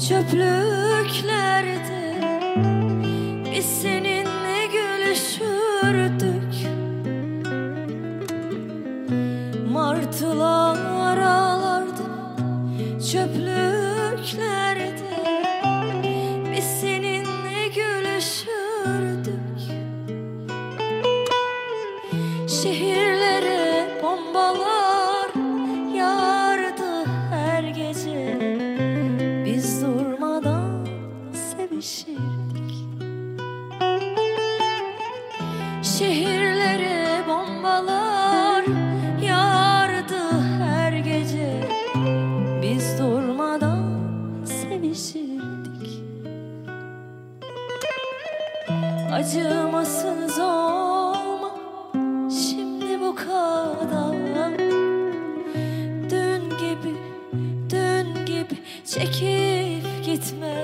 Çöplüklerde biz seninle gülüşürdük. Martılar ağlardı çöplüklerde, biz seninle gülüşürdük. Şehirlere bombalar yağardı her gece, biz durmadan sevişirdik. Şehirlere bombalar yağardı her gece, biz durmadan sevişirdik. Acımasız olma şimdi bu kadar, dün gibi çekip gitme.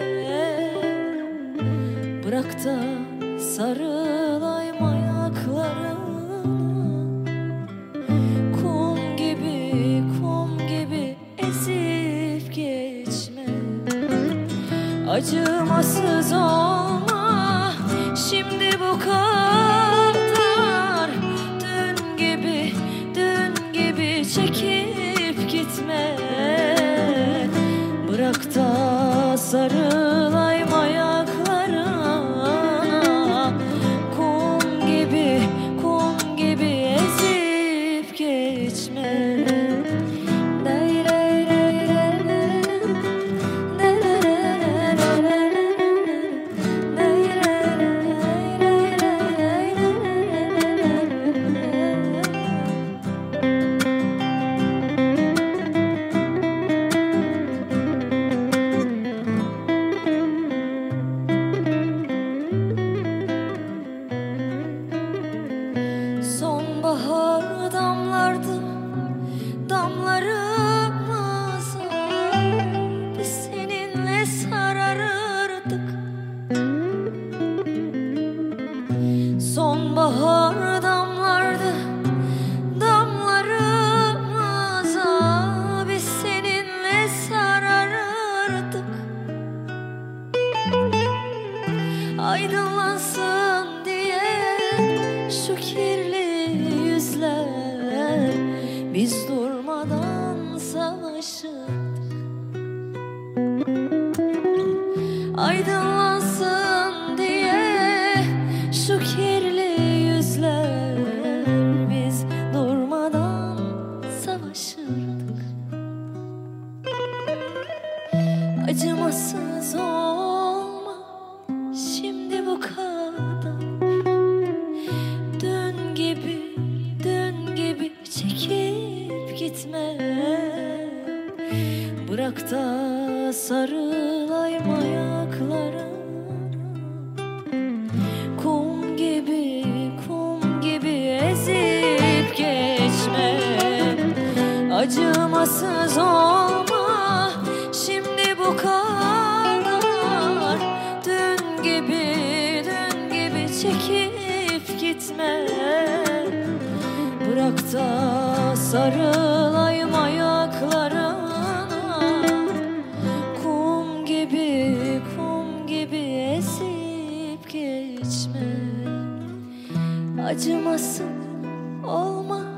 Bırak da sarılayım ayaklarına, kum gibi ezip geçme. Acımasız olma şimdi bu kadar, dün gibi çekip gitme. Bırak da sarılayım ayaklarına, kum gibi ezip geçme. Sonbahar damlardı damlarımıza, biz seninle sararırdık. Sonbahar damlardı damlarımıza, biz seninle sararırdık. Aydınlansın diye şu kirli yüzler, biz durmadan savaşırdık. Aydınlansın diye şu kirli yüzler, biz durmadan savaşırdık. Acımasız olma şimdi bu kadar, dün gibi çekip gitme. Bırak da sarılayım ayaklarına, kum gibi ezip geçme. Acımasız olma şimdi bu kadar, dün gibi çekip gitme. Bırak da sarılayım ayaklarına, kum gibi ezip geçme. Acımasın olma